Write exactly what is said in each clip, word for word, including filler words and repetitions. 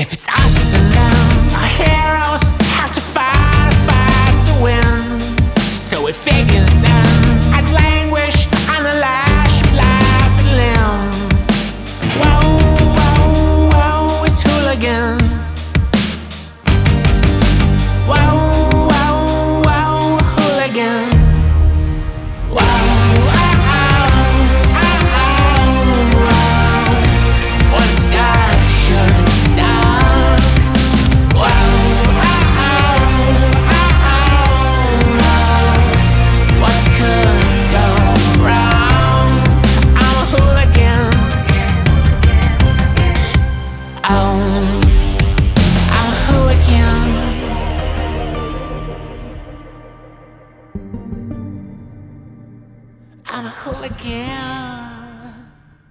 If it's us alone, our heroes have to fight, fight to win. So it figures then I'd languish on the lash of life and limb. Whoa, whoa, whoa, it's hooligan. Whoa, whoa, whoa, hooligan. Whoa, oh, oh, oh, oh, whoa. What's got shut down? Whoa, oh, oh, oh, oh, whoa. What could go wrong? I'm a hooligan. Oh, I'm a hooligan. I'm a hooligan.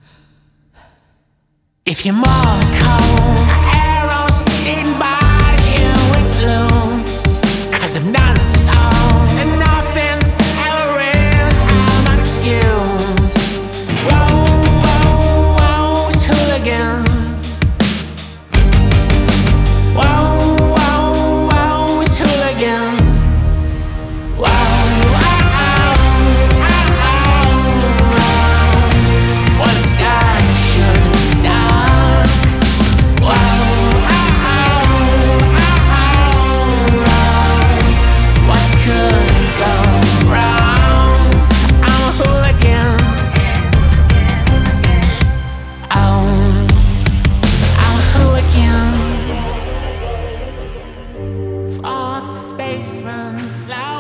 If you're more cold, arrows in bodies you with lose. Cause if none's all and nothing's ever is, I'm an excuse. Whoa, whoa, whoa, it's hooligan. Whoa, whoa, whoa, it's hooligan. Whoa, oh, oh, oh, oh. What's got shut down? Whoa, oh, oh, oh, oh. What could go wrong? I'm a hooligan. Oh, I'm a hooligan. For all the spacemen fly